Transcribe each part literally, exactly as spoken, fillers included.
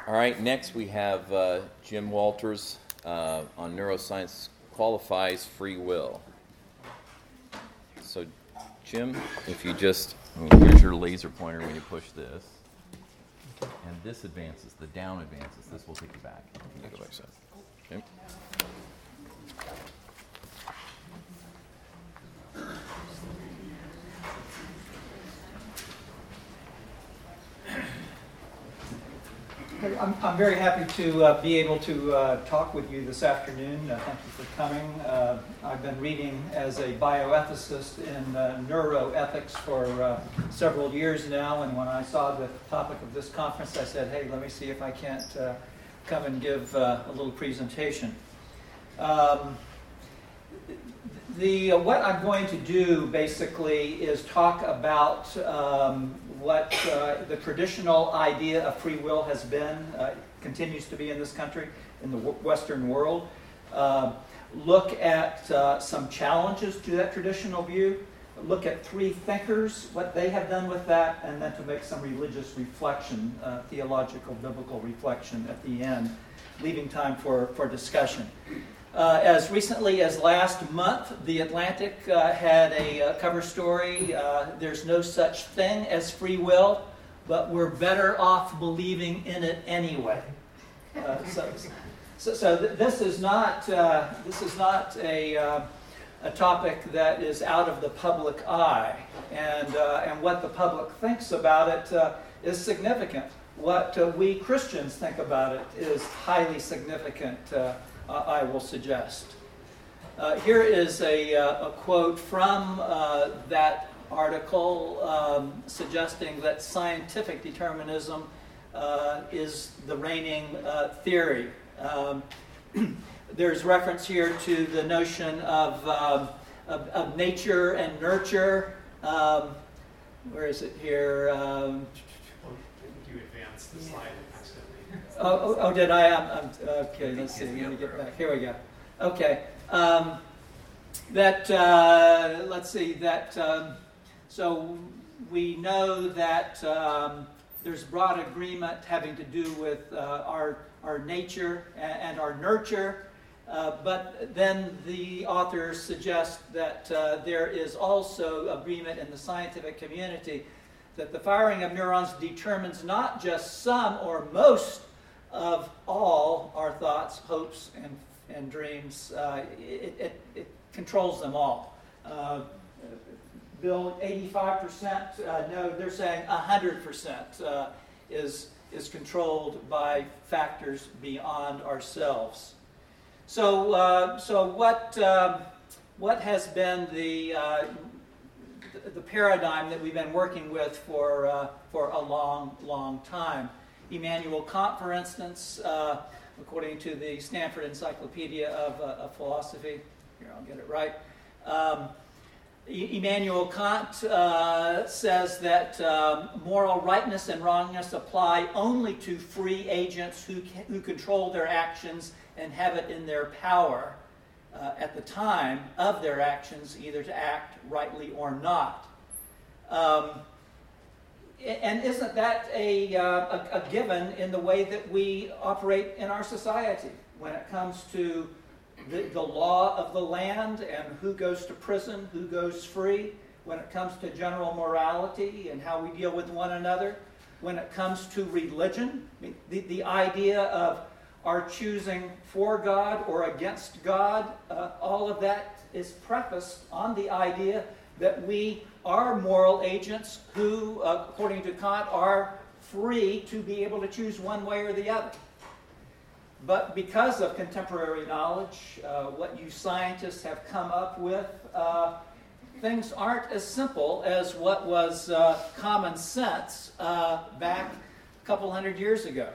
All right, next we have uh, Jim Walters uh, on neuroscience qualifies free will. So, Jim, if you just, oh, here's your laser pointer when you push this. And this advances, the down advances. This will take you back. You go back so. Okay. I'm, I'm very happy to uh, be able to uh, talk with you this afternoon. Uh, thank you for coming. Uh, I've been reading as a bioethicist in uh, neuroethics for uh, several years now, and when I saw the topic of this conference, I said, hey, let me see if I can't uh, come and give uh, a little presentation. Um, the uh, what I'm going to do basically is talk about um, what uh, the traditional idea of free will has been, uh, continues to be in this country, in the w- Western world. Uh, look at uh, some challenges to that traditional view. Look at three thinkers, what they have done with that, and then to make some religious reflection, uh, theological, biblical reflection at the end, leaving time for, for discussion. Uh, as recently as last month, The Atlantic uh, had a uh, cover story, uh, there's no such thing as free will, but we're better off believing in it anyway. Uh, so so, so th- this is not, uh, this is not a, uh, a topic that is out of the public eye, and, uh, and what the public thinks about it uh, is significant. What uh, we Christians think about it is highly significant, uh, Uh, I will suggest. Uh, here is a, uh, a quote from uh, that article um, suggesting that scientific determinism uh, is the reigning uh, theory. Um, there's reference here to the notion of, um, of, of nature and nurture. Um, where is it here? Um, you advance the slide. Oh, oh, oh, did I? I'm, I'm, okay, let's see. Let me get back. Here we go. Okay. Um, that, uh, let's see, that, um, so we know that um, there's broad agreement having to do with uh, our, our nature and, and our nurture, uh, but then the authors suggest that uh, there is also agreement in the scientific community that the firing of neurons determines not just some or most of all our thoughts, hopes, and, and dreams. Uh, it, it, it controls them all. Uh, Bill, eighty-five percent, uh, no, they're saying one hundred percent uh, is, is controlled by factors beyond ourselves. So, uh, so what, uh, what has been the, uh, the paradigm that we've been working with for, uh, for a long, long time? Immanuel Kant, for instance, uh, according to the Stanford Encyclopedia of, uh, of Philosophy, here I'll get it right, um, Immanuel Kant uh, says that um, moral rightness and wrongness apply only to free agents who, can, who control their actions and have it in their power uh, at the time of their actions either to act rightly or not. Um, And isn't that a, uh, a, a given in the way that we operate in our society when it comes to the, the law of the land and who goes to prison, who goes free, when it comes to general morality and how we deal with one another, when it comes to religion, I mean, the, the idea of our choosing for God or against God, uh, all of that is prefaced on the idea that we are moral agents who, uh, according to Kant, are free to be able to choose one way or the other. But because of contemporary knowledge, uh, what you scientists have come up with, uh, things aren't as simple as what was uh, common sense uh, back a couple hundred years ago.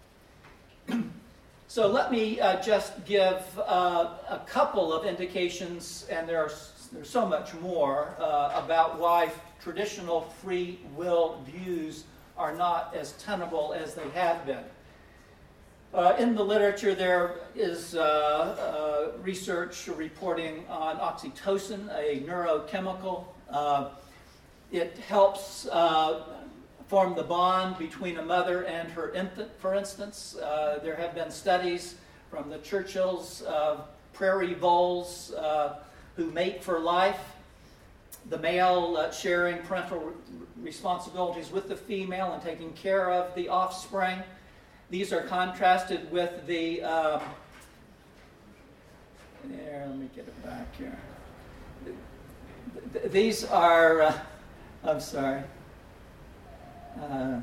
So let me uh, just give uh, a couple of indications, and there are There's so much more uh, about why traditional free will views are not as tenable as they have been. Uh, in the literature, there is uh, uh, research reporting on oxytocin, a neurochemical. Uh, it helps uh, form the bond between a mother and her infant, for instance. Uh, there have been studies from the Churchills of prairie voles uh, who mate for life, the male uh, sharing parental re- responsibilities with the female and taking care of the offspring. These are contrasted with the, um, there, let me get it back here. These are, uh, I'm sorry, uh,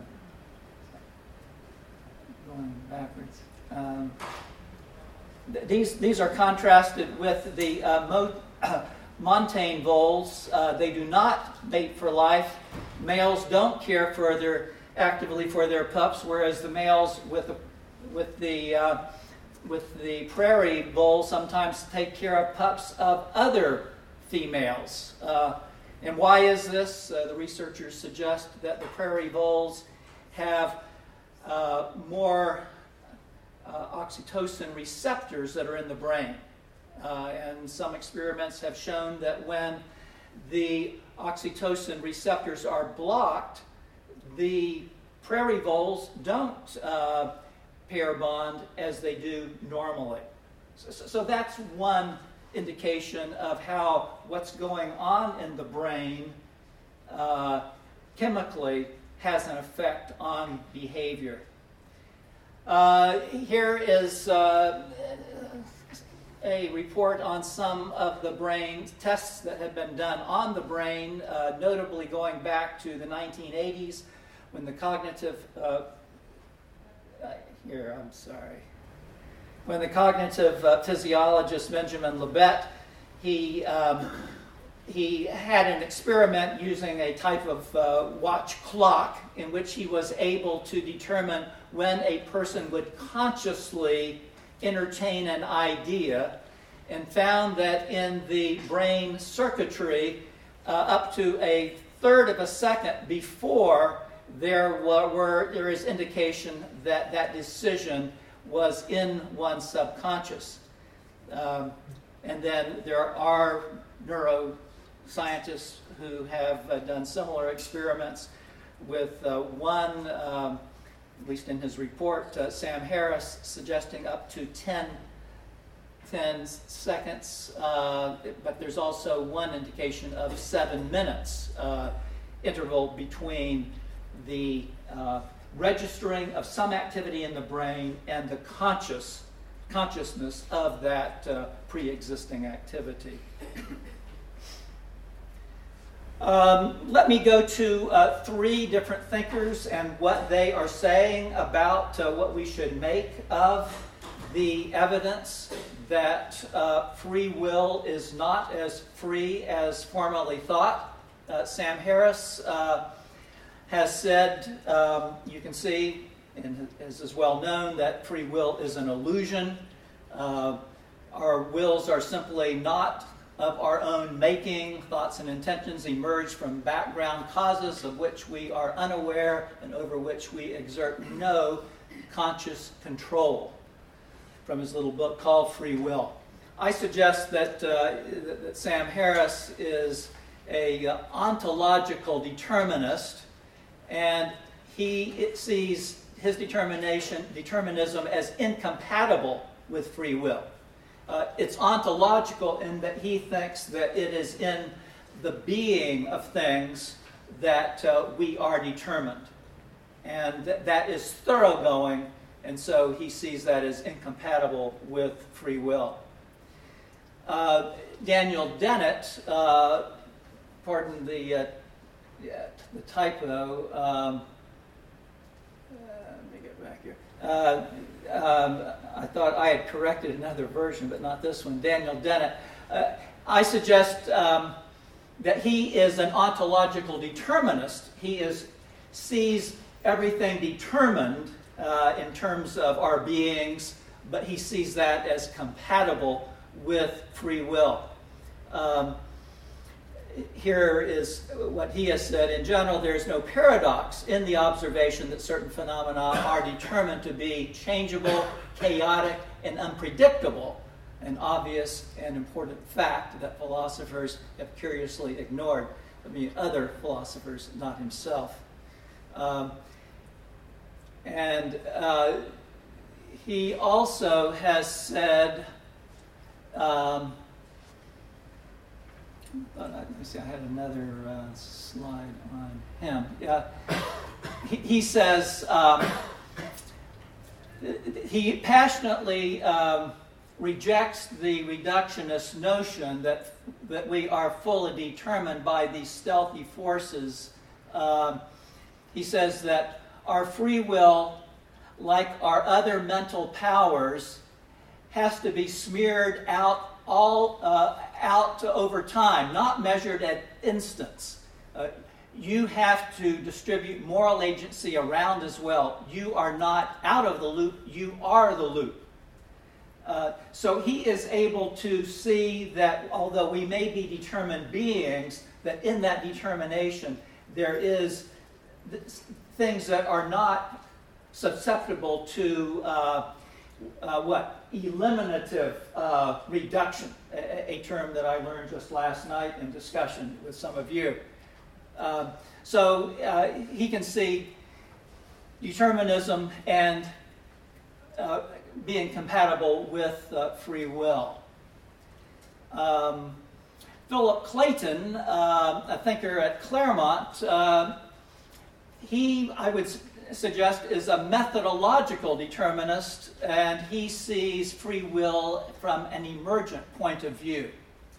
going backwards. Um, th- these, these are contrasted with the uh, mo- uh, montane voles. Uh, they do not mate for life. Males don't care for their, actively for their pups, whereas the males with the, with the, uh, with the prairie vole sometimes take care of pups of other females. Uh, and why is this? Uh, the researchers suggest that the prairie voles have uh, more uh, oxytocin receptors that are in the brain. Uh, and some experiments have shown that when the oxytocin receptors are blocked, the prairie voles don't uh, pair bond as they do normally. So, so that's one indication of how what's going on in the brain uh, chemically has an effect on behavior. Uh, here is uh, a report on some of the brain tests that have been done on the brain, uh, notably going back to the nineteen eighties when the cognitive, uh, uh, here, I'm sorry, when the cognitive uh, physiologist Benjamin Libet, he, um, he had an experiment using a type of uh, watch clock in which he was able to determine when a person would consciously entertain an idea, and found that in the brain circuitry, uh, up to a third of a second before there were, were there is indication that that decision was in one's subconscious. Um, and then there are neuroscientists who have uh, done similar experiments with uh, one, um, at least in his report, uh, Sam Harris, suggesting up to ten, ten seconds, uh, but there's also one indication of seven minutes uh, interval between the uh, registering of some activity in the brain and the conscious consciousness of that uh, pre-existing activity. Um, let me go to uh, three different thinkers and what they are saying about uh, what we should make of the evidence that uh, free will is not as free as formerly thought. Uh, Sam Harris uh, has said, um, you can see, and as is well known, that free will is an illusion. Uh, our wills are simply not of our own making. Thoughts and intentions emerge from background causes of which we are unaware and over which we exert no conscious control. From his little book called Free Will. I suggest that, uh, that, that Sam Harris is a uh, ontological determinist, and he sees his determination, determinism as incompatible with free will. Uh, it's ontological in that he thinks that it is in the being of things that uh, we are determined. And th- that is thoroughgoing, and so he sees that as incompatible with free will. Uh, Daniel Dennett, uh, pardon the, uh, yeah, the typo, um, uh, let me get back here. Uh, um, I thought I had corrected another version, but not this one. Daniel Dennett. Uh, I suggest um, that he is an ontological determinist. He is sees everything determined uh, in terms of our beings, but he sees that as compatible with free will. Um, here is what he has said. In general, there is no paradox in the observation that certain phenomena are determined to be changeable, chaotic, and unpredictable, an obvious and important fact that philosophers have curiously ignored. I mean, other philosophers, not himself. Um, and uh, he also has said, um, let me see, I had another uh, slide on him. Yeah, he, he says um, he passionately um, rejects the reductionist notion that that we are fully determined by these stealthy forces. Um, he says that our free will, like our other mental powers, has to be smeared out all uh, out over time, not measured at instants. Uh, you have to distribute moral agency around as well. You are not out of the loop, you are the loop. Uh, so he is able to see that although we may be determined beings, that in that determination there is th- things that are not susceptible to uh, uh, what? Eliminative uh, reduction, a, a term that I learned just last night in discussion with some of you. Uh, so uh, he can see determinism and uh, being compatible with uh, free will. Um, Philip Clayton, uh, a thinker at Claremont, uh, he, I would suggest, is a methodological determinist, and he sees free will from an emergent point of view.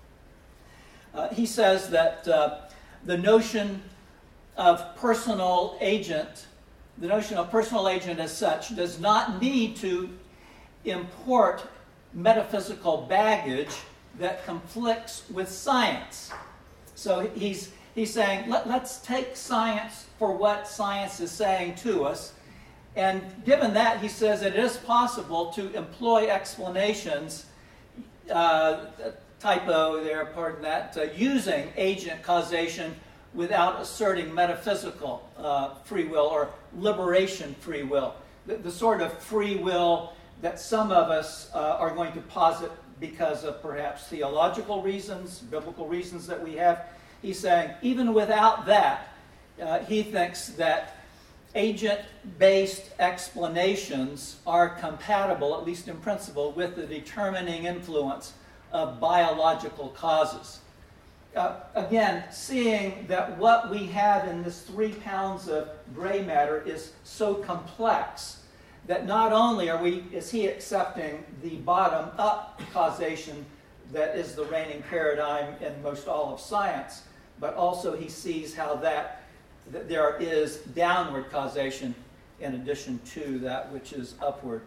Uh, he says that uh, the notion of personal agent, the notion of personal agent as such, does not need to import metaphysical baggage that conflicts with science. So he's he's saying, Let, let's take science for what science is saying to us. And given that, he says it is possible to employ explanations, uh, typo there, pardon that, uh, using agent causation without asserting metaphysical uh, free will or liberation free will. The, the sort of free will that some of us uh, are going to posit because of perhaps theological reasons, biblical reasons that we have. He's saying, even without that, uh, he thinks that agent-based explanations are compatible, at least in principle, with the determining influence of biological causes. Uh, again, seeing that what we have in this three pounds of gray matter is so complex that not only are we, is he accepting the bottom-up causation that is the reigning paradigm in most all of science, but also he sees how that, that there is downward causation in addition to that which is upward.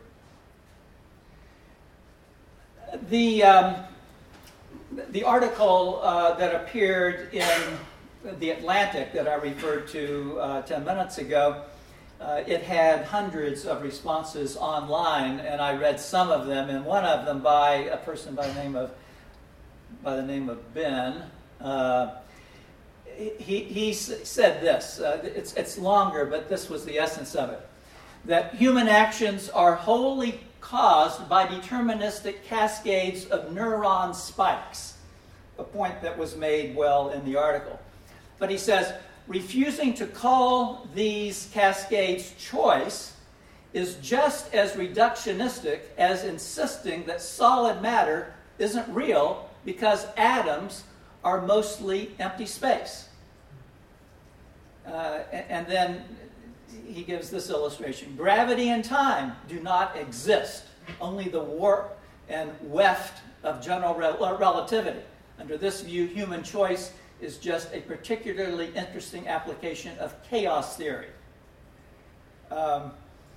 The, um, the article uh, that appeared in The Atlantic that I referred to uh, ten minutes ago, Uh, it had hundreds of responses online, and I read some of them, and one of them by a person by the name of by the name of Ben. Uh, he he said this. Uh, it's it's longer, but this was the essence of it: that human actions are wholly caused by deterministic cascades of neuron spikes. A point that was made well in the article, but he says, refusing to call these cascades choice is just as reductionistic as insisting that solid matter isn't real because atoms are mostly empty space. Uh, and, and then he gives this illustration. Gravity and time do not exist, only the warp and weft of general rel- relativity. Under this view, human choice is just a particularly interesting application of chaos theory. Um,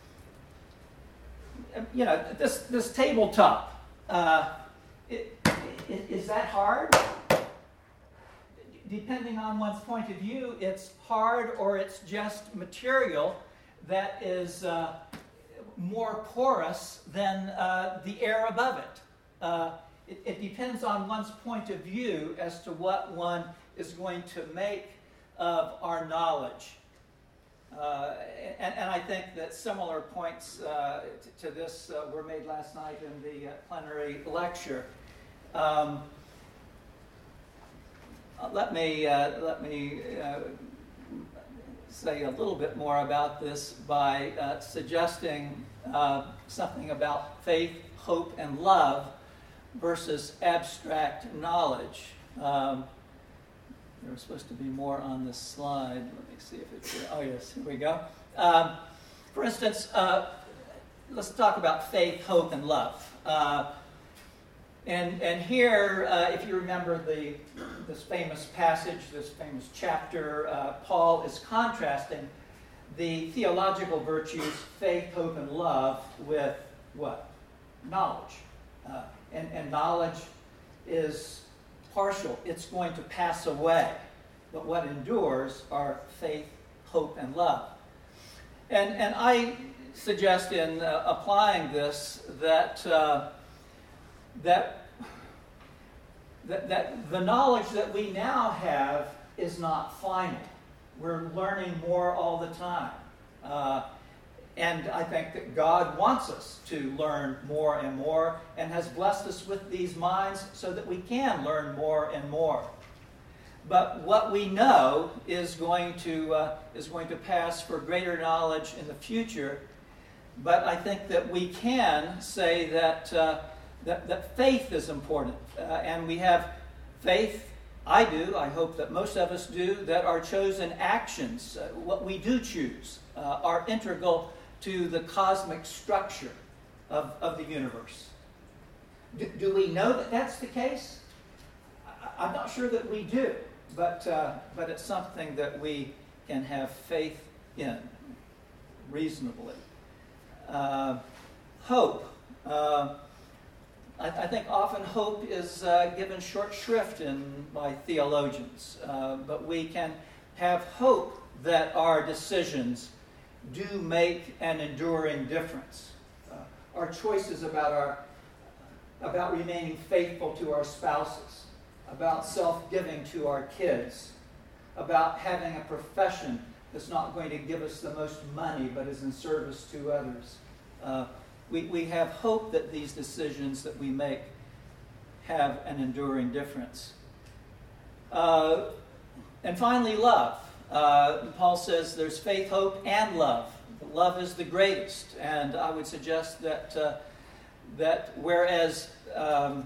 you know, this this tabletop, uh, it, it, is that hard? Depending on one's point of view, it's hard or it's just material that is uh, more porous than uh, the air above it. Uh, it. It depends on one's point of view as to what one is going to make of our knowledge. Uh, and, and I think that similar points uh, to, to this uh, were made last night in the uh, plenary lecture. Um, let me, uh, let me uh, say a little bit more about this by uh, suggesting uh, something about faith, hope, and love versus abstract knowledge. Um, there was supposed to be more on this slide. Let me see if it's here. Oh, yes, here we go. Um, for instance, uh, let's talk about faith, hope, and love. Uh, and and here, uh, if you remember the this famous passage, this famous chapter, uh, Paul is contrasting the theological virtues, faith, hope, and love, with what? Knowledge. Uh, and, and knowledge is partial. It's going to pass away. But what endures are faith, hope, and love. And, and I suggest in uh, applying this that, uh, that That, that the knowledge that we now have is not final. We're learning more all the time. Uh, and I think that God wants us to learn more and more and has blessed us with these minds so that we can learn more and more. But what we know is going to, uh, is going to pass for greater knowledge in the future. But I think that we can say that uh, That, that faith is important. Uh, and we have faith, I do, I hope that most of us do, that our chosen actions, uh, what we do choose, uh, are integral to the cosmic structure of, of the universe. Do, do we know that that's the case? I, I'm not sure that we do, but, uh, but it's something that we can have faith in reasonably. Uh, hope. Uh, I, I think often hope is uh, given short shrift in by theologians, uh, but we can have hope that our decisions do make an enduring difference. Uh, our choices about our about remaining faithful to our spouses, about self-giving to our kids, about having a profession that's not going to give us the most money but is in service to others. Uh, we, we have hope that these decisions that we make have an enduring difference. Uh, and finally, love. Uh, Paul says there's faith, hope, and love. Love is the greatest, and I would suggest that uh, that whereas um,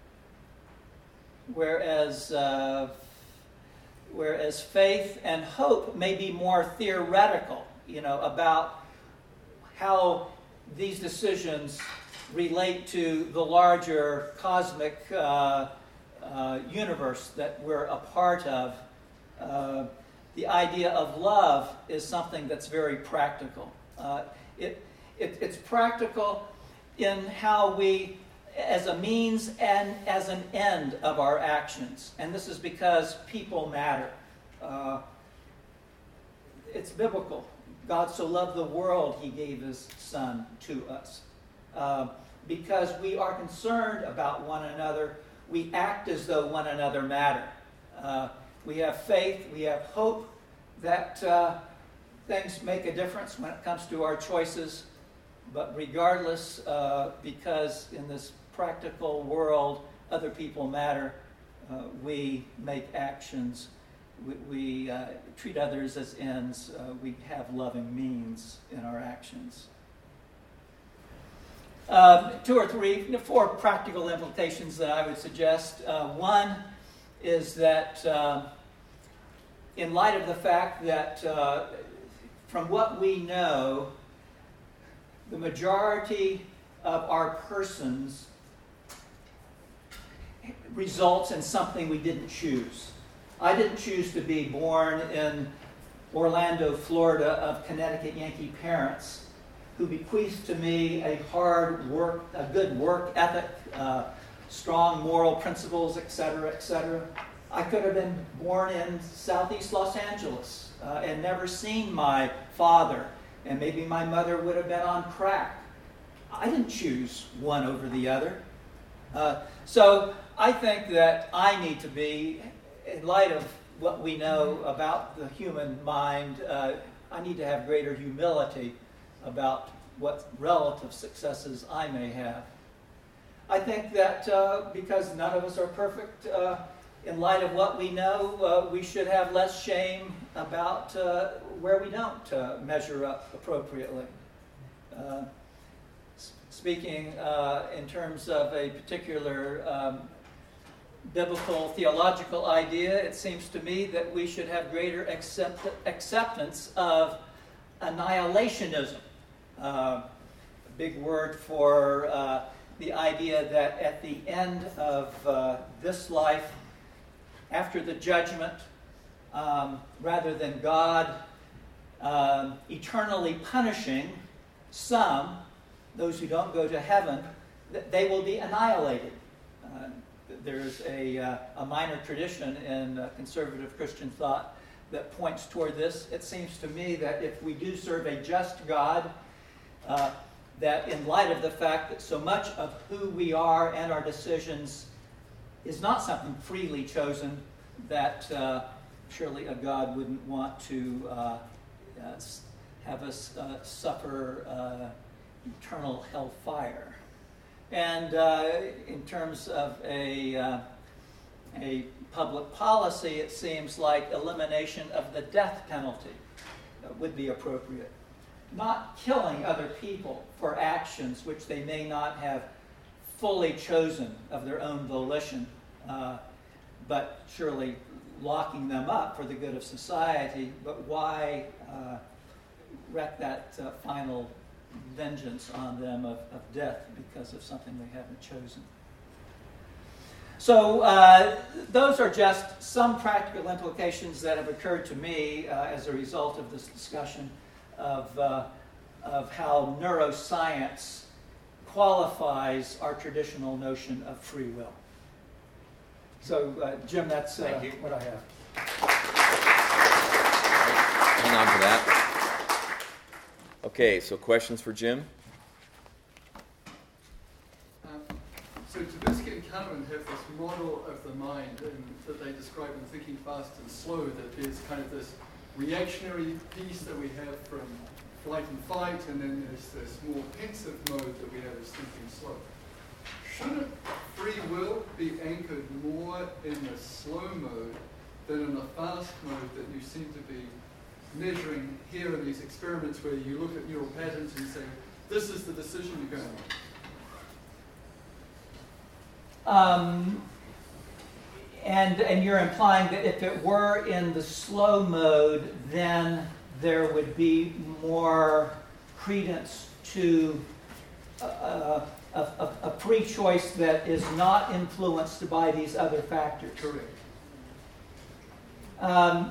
whereas uh, whereas faith and hope may be more theoretical, you know, about how these decisions relate to the larger cosmic uh, uh, universe that we're a part of. Uh, the idea of love is something that's very practical. Uh, it, it, it's practical in how we, as a means and as an end of our actions. And this is because people matter. Uh, it's biblical. God so loved the world, he gave his Son to us. Uh, because we are concerned about one another, we act as though one another matter. Uh, we have faith, we have hope that uh, things make a difference when it comes to our choices. But regardless, uh, because in this practical world, other people matter, uh, we make actions. We, we uh, treat others as ends. Uh, we have loving means in our actions. Um, two or three, four practical implications that I would suggest. Uh, one is that uh, in light of the fact that uh, from what we know, the majority of our persons results in something we didn't choose. I didn't choose to be born in Orlando, Florida, of Connecticut Yankee parents who bequeathed to me a hard work, a good work ethic, uh, strong moral principles, et cetera, et cetera. I could have been born in Southeast Los Angeles uh, and never seen my father, and maybe my mother would have been on crack. I didn't choose one over the other. Uh, so I think that I need to be, in light of what we know about the human mind, uh, I need to have greater humility about what relative successes I may have. I think that uh, because none of us are perfect, uh, in light of what we know, uh, we should have less shame about uh, where we don't uh, measure up appropriately. Uh, speaking uh, in terms of a particular um, biblical theological idea, it seems to me that we should have greater accept- acceptance of annihilationism. Uh, a big word for uh, the idea that at the end of uh, this life, after the judgment, um, rather than God um, eternally punishing some, those who don't go to heaven, that they will be annihilated. Uh, there's a, uh, a minor tradition in uh, conservative Christian thought that points toward this. It seems to me that if we do serve a just God, uh, that in light of the fact that so much of who we are and our decisions is not something freely chosen, that uh, surely a God wouldn't want to uh, uh, have us uh, suffer uh, eternal hellfire. And uh, in terms of a, uh, a public policy, it seems like elimination of the death penalty would be appropriate. Not killing other people for actions which they may not have fully chosen of their own volition, uh, but surely locking them up for the good of society. But why uh, wreak that uh, final vengeance on them of, of death because of something they haven't chosen? So uh, those are just some practical implications that have occurred to me uh, as a result of this discussion of, uh, of how neuroscience qualifies our traditional notion of free will. So, uh, Jim, that's uh, what I have. Hang on to that. Okay, so questions for Jim? Um, so Tversky and Kahneman have this model of the mind and, that they describe in Thinking Fast and Slow, that there's kind of this reactionary piece that we have from flight and fight, and then there's this more pensive mode that we have as thinking slow. Shouldn't free will be anchored more in the slow mode than in the fast mode that you seem to be measuring here in these experiments where you look at neural patterns and say, this is the decision you're going to make? Um, and, and you're implying that if it were in the slow mode, then there would be more credence to uh, a, a, a free choice that is not influenced by these other factors. Correct. Um,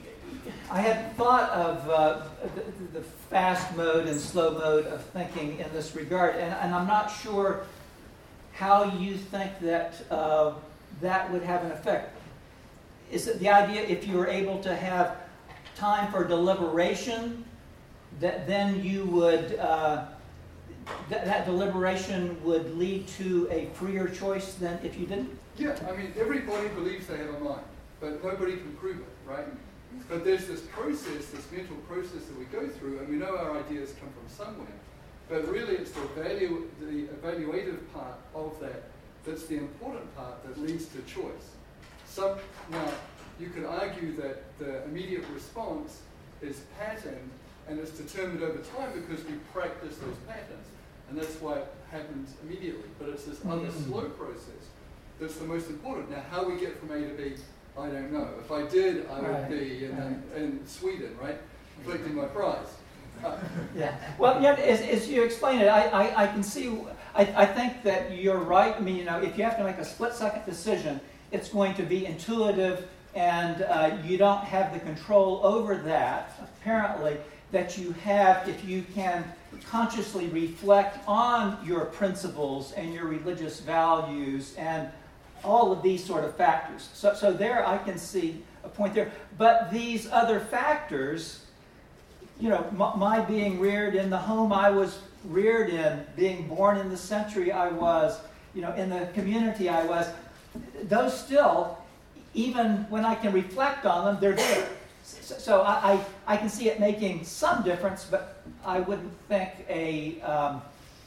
I had thought of uh, the, the fast mode and slow mode of thinking in this regard, and, and I'm not sure how you think that uh, that would have an effect. Is it the idea if you were able to have time for deliberation, that then you would, uh, th- that deliberation would lead to a freer choice than if you didn't? Yeah, I mean, everybody believes they have a mind, but nobody can prove it, right? But there's this process, this mental process that we go through, and we know our ideas come from somewhere. But really, it's the value, the evaluative part of that that's the important part that leads to choice. Some, now, you could argue that the immediate response is patterned and it's determined over time because we practice those patterns. And that's why it happens immediately. But it's this other mm-hmm. slow process that's the most important. Now, how we get from A to B, I don't know. If I did, I would right. be in, right. in, in Sweden, right? Collecting my prize. Uh, yeah. Well, yeah, as, as you explain it, I, I, I can see, I, I think that you're right. I mean, you know, if you have to make a split-second decision, it's going to be intuitive, and uh, you don't have the control over that, apparently, that you have if you can consciously reflect on your principles and your religious values and all of these sort of factors. So, so there I can see a point there. But these other factors, you know, my, my being reared in the home I was reared in, being born in the century I was, you know, in the community I was, those still, even when I can reflect on them, they're there. So, so I, I, I can see it making some difference, but I wouldn't think a um,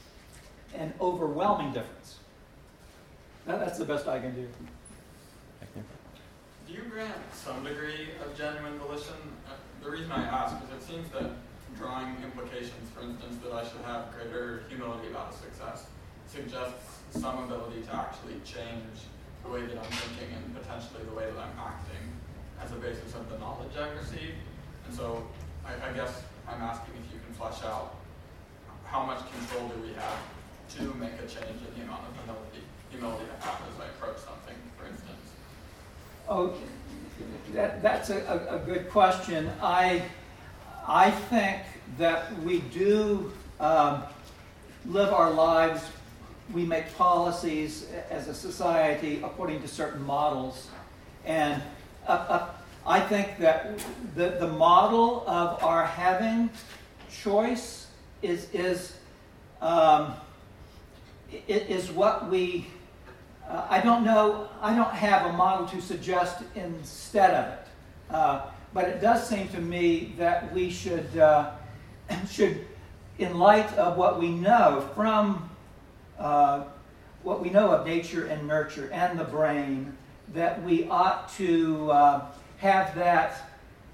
an overwhelming difference. That, that's the best I can do. do you grant some degree of genuine volition? Uh, the reason I ask is it seems that drawing implications, for instance, that I should have greater humility about success, suggests some ability to actually change the way that I'm thinking and potentially the way that I'm acting as a basis of the knowledge I've received. And so I, I guess I'm asking if you can flesh out how much control do we have to make a change in the amount of humility, humility I have as I approach something, for instance. Oh, that, that's a, a, a good question. I, I think that we do um, live our lives, we make policies as a society according to certain models. And uh, uh, I think that the, the model of our having choice is, is, um, is what we, uh, I don't know, I don't have a model to suggest instead of it. Uh, but it does seem to me that we should, uh, should, in light of what we know from uh, what we know of nature and nurture and the brain, that we ought to uh, have that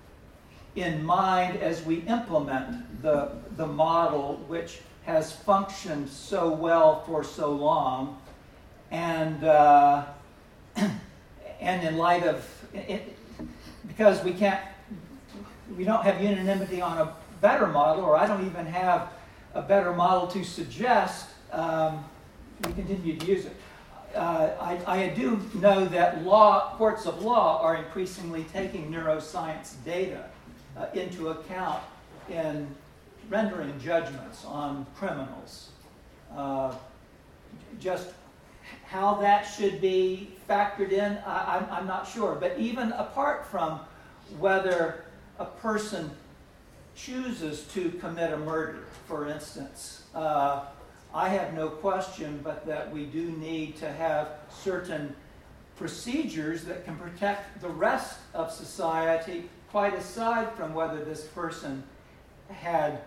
in mind as we implement the, the model which has functioned so well for so long, and uh, and in light of it, because we can't, we don't have unanimity on a better model, or I don't even have a better model to suggest, um, we continue to use it. Uh, I, I do know that law, courts of law are increasingly taking neuroscience data uh, into account in rendering judgments on criminals. Uh, just how that should be factored in, I, I'm, I'm not sure. But even apart from whether a person chooses to commit a murder, for instance, uh, I have no question but that we do need to have certain procedures that can protect the rest of society, quite aside from whether this person had,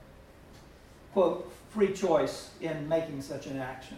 quote, free choice in making such an action.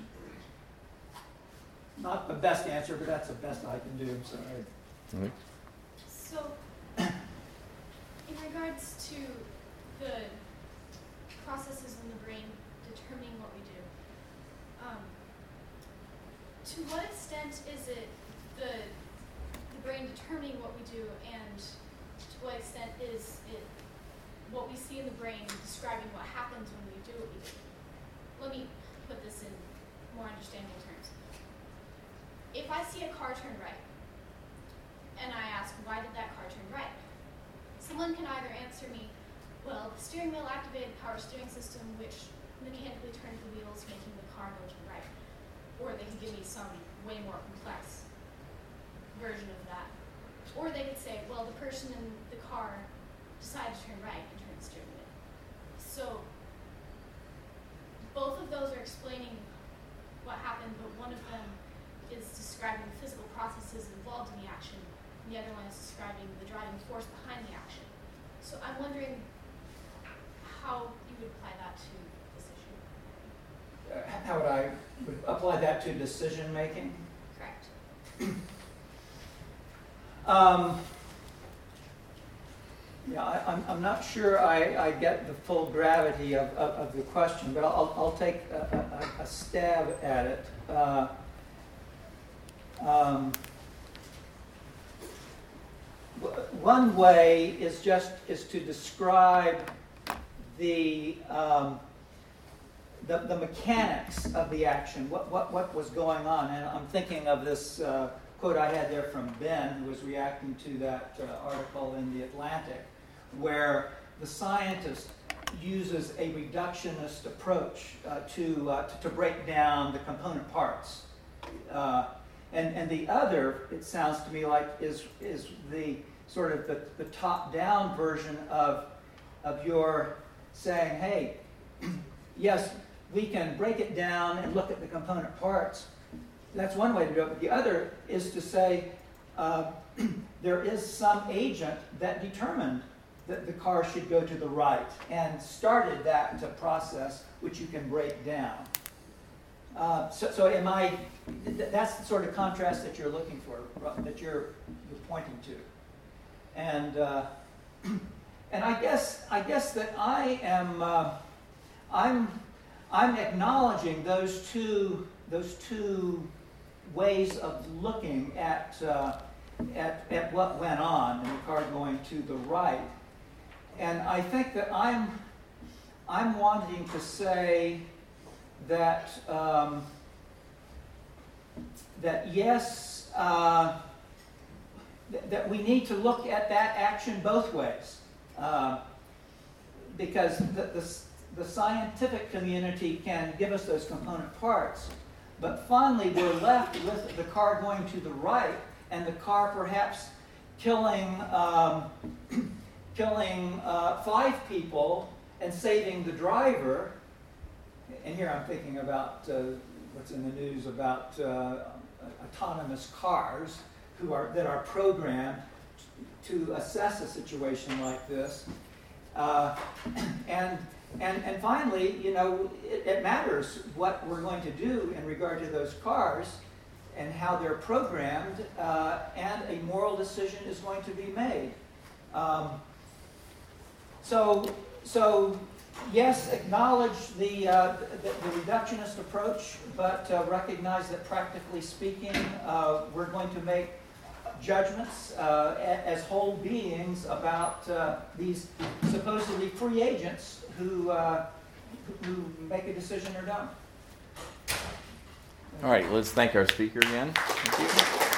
Not the best answer, but that's the best I can do. Sorry. Mm-hmm. So, in regards to the processes in the brain determining what we do, um, to what extent is it the, the brain determining what we do, and to what extent is it what we see in the brain describing what happens when we do what we do? Let me put this in more understandable terms. If I see a car turn right, and I ask, why did that car turn right? Someone can either answer me, well, the steering wheel activated power steering system, which mechanically turns the wheels, making the car go to the right. Or they can give me some way more complex version of that. Or they could say, well, the person in the car decided to turn right and turn the steering wheel. So both of those are explaining what happened, but one of them is describing the physical processes involved in the action, and the other one is describing the driving force behind the action. So I'm wondering how you would apply that to this issue. Uh, how would I would apply that to decision making? Correct. Um, yeah, I, I'm, I'm not sure I, I get the full gravity of, of, of the question, but I'll, I'll take a, a, a stab at it. Uh, um, one way is just is to describe the, um, the the mechanics of the action. What what what was going on? And I'm thinking of this uh, quote I had there from Ben, who was reacting to that uh, article in The Atlantic, where the scientist uses a reductionist approach uh, to, uh, to to break down the component parts. Uh, and and the other, it sounds to me like, is is the sort of the, the top-down version of of your saying, hey, yes, we can break it down and look at the component parts. That's one way to do it. But the other is to say uh, there is some agent that determined that the car should go to the right and started that process, which you can break down. Uh, so, so am I? Th- that's the sort of contrast that you're looking for, that you're you're pointing to, and uh, and I guess I guess that I am uh, I'm I'm acknowledging those two those two ways of looking at uh, at at what went on in the car going to the right, and I think that I'm I'm wanting to say that um, that yes, uh, th- that we need to look at that action both ways, uh, because the, the the scientific community can give us those component parts, but finally we're left with the car going to the right and the car perhaps killing um, killing uh, five people and saving the driver. And here I'm thinking about uh, what's in the news about uh, autonomous cars who are that are programmed to assess a situation like this. Uh, and and and finally, you know, it, it matters what we're going to do in regard to those cars and how they're programmed, uh, and a moral decision is going to be made. Um, so so. Yes, acknowledge the, uh, the, the reductionist approach, but uh, recognize that practically speaking, uh, we're going to make judgments uh, a- as whole beings about uh, these supposedly free agents who, uh, who make a decision or don't. All right, let's thank our speaker again. Thank you.